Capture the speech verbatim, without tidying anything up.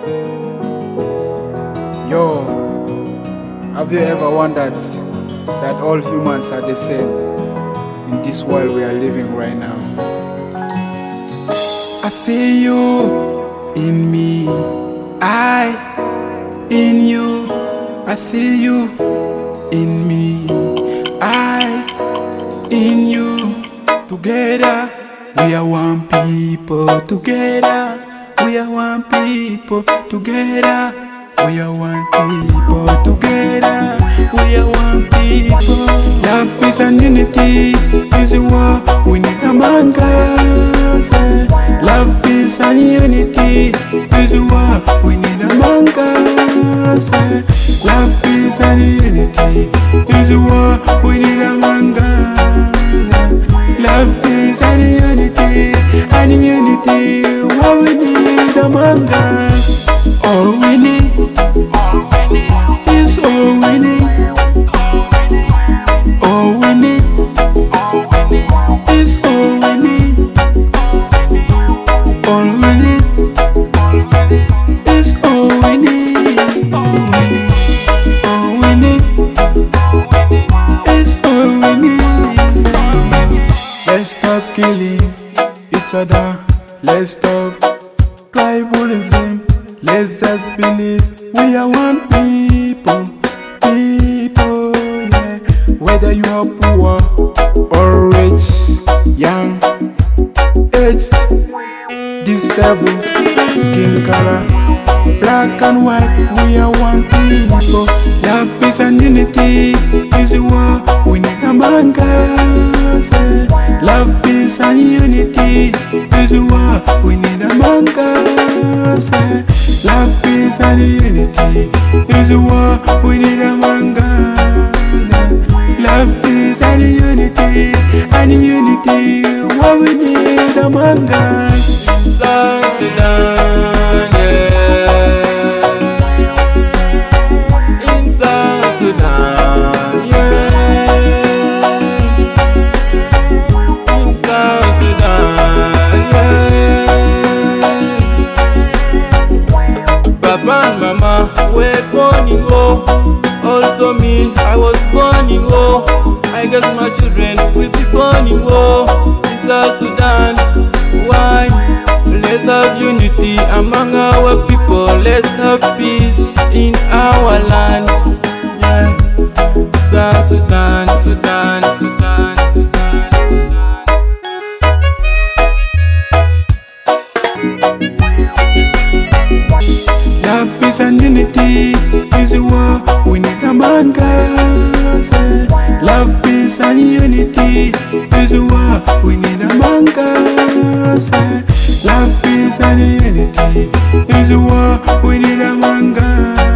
Yo, have you ever wondered that all humans are the same in this world we are living right now? I see you in me, I in you. I see you in me, I in you. Together we are one people. Together we are one people. Together we are one people. Together we are one people. Love, peace and unity is what we need among us. Love, peace and unity is what we need among us. Love, peace and unity is what we need among us. Love, peace and unity, and unity what we need among us. All we need, all we need is all we need. All we need, all we need is all we need. All we need, all we need is all we need. All we need, all we need is all we need. Let's stop killing each other. Let's stop tribalism. Let's just believe we are one people, people, yeah. Whether you are poor or rich, young, aged, disabled, skin color, black and white, we are one people. Love, peace and unity is what we need among us. Love, peace and unity is what we need among us. Love, peace and unity is what we need among us. Love, peace and unity, and unity what we need among us. South Sudan, yeah. In South Sudan, yeah. In South Sudan, yeah. Papa and Mama were born in war. Also me, I was born in war. I guess my children will be born in war. In South Sudan, why? Let's have unity among our people. Let's have peace in our land. Yeah. South Sudan, Sudan, Sudan, Sudan, Sudan. Love, peace and unity is what we need among us. Love, peace and unity is what we need among us. Love, peace and unity is what we need among us.